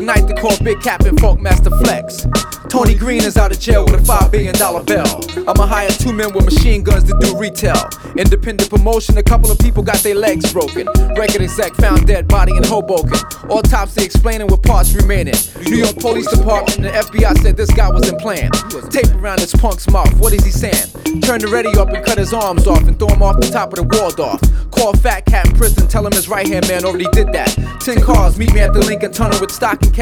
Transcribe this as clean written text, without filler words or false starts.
Night to call Big Cap and Funk Master Flex. Tony Green is out of jail with a $5 billion bill. I'ma hire 2 men with machine guns to do retail. Independent promotion, a couple of people got their legs broken. Record exec found dead body in Hoboken. Autopsy explaining with parts remaining. New York Police Department and the FBI said this guy was in plan. Tape around this punk's mouth, what is he saying? Turn the radio up and cut his arms off and throw him off the top of the Waldorf. Call Fat Cat in prison, tell him his right hand man already did that. 10 cars, meet me at the Lincoln Tunnel with stocking cap.